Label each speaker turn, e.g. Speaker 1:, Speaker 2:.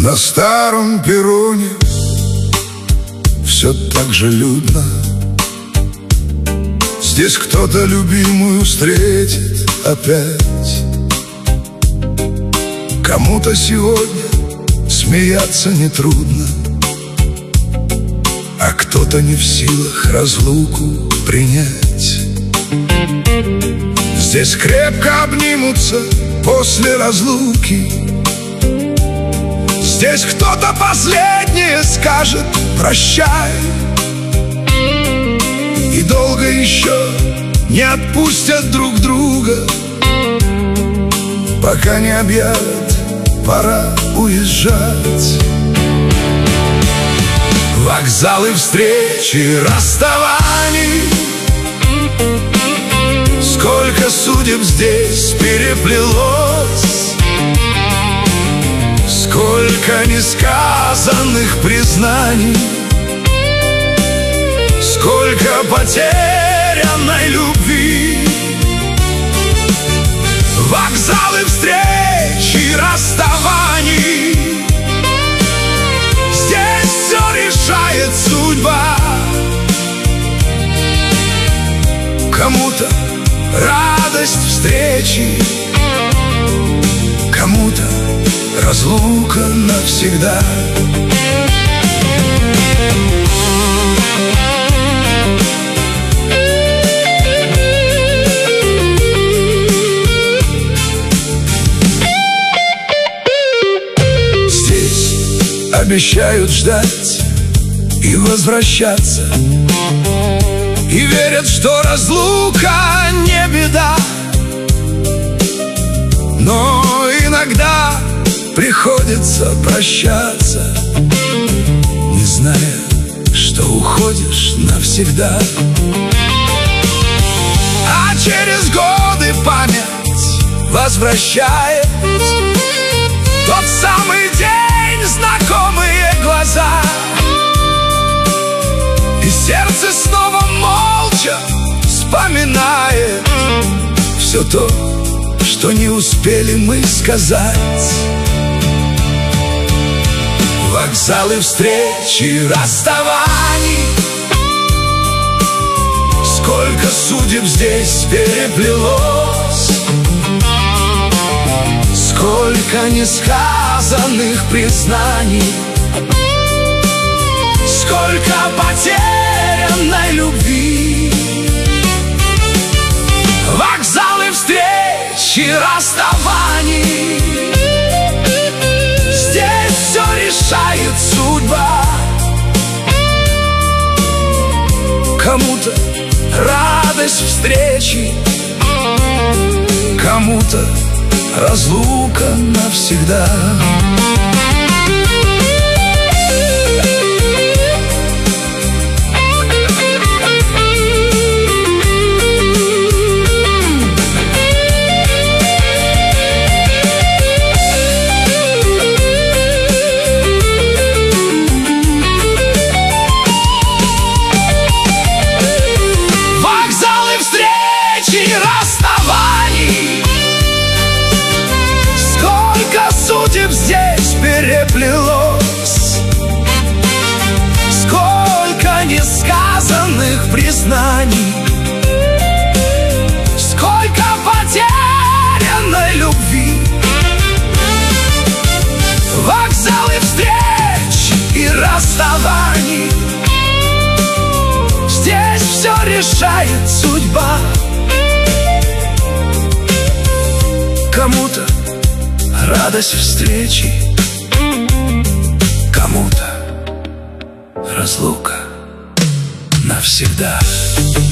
Speaker 1: На старом перроне все так же людно. Здесь кто-то любимую встретит опять. Кому-то сегодня смеяться нетрудно, а кто-то не в силах разлуку принять. Здесь крепко обнимутся после разлуки. Здесь кто-то последнее скажет прощай. И долго еще не отпустят друг друга, пока не объявят: пора уезжать. Вокзалы, встречи, расставаний, сколько судеб здесь переплелось, сколько несказанных признаний, сколько потерянной любви. Вокзалы, встречи, расставаний, здесь все решает судьба. Кому-то радость встречи, кому-то разлука навсегда. Здесь обещают ждать и возвращаться, и верят, что разлука не беда. Но иногда приходится прощаться, не зная, что уходишь навсегда. А через годы память возвращает тот самый день, знакомые глаза, и сердце снова молча вспоминает все то, что не успели мы сказать. Вокзалы, встречи, расставаний, сколько судеб здесь переплелось, сколько несказанных признаний, сколько потерянной любви. Вокзалы, встречи, расставаний, здесь все решает судьба. Кому-то радость встречи, кому-то разлука навсегда. Судеб здесь переплелось, сколько несказанных признаний, сколько потерянной любви. Вокзалы, встреч и расставаний, здесь все решает судьба. Кому-то радость встречи, кому-то разлука навсегда.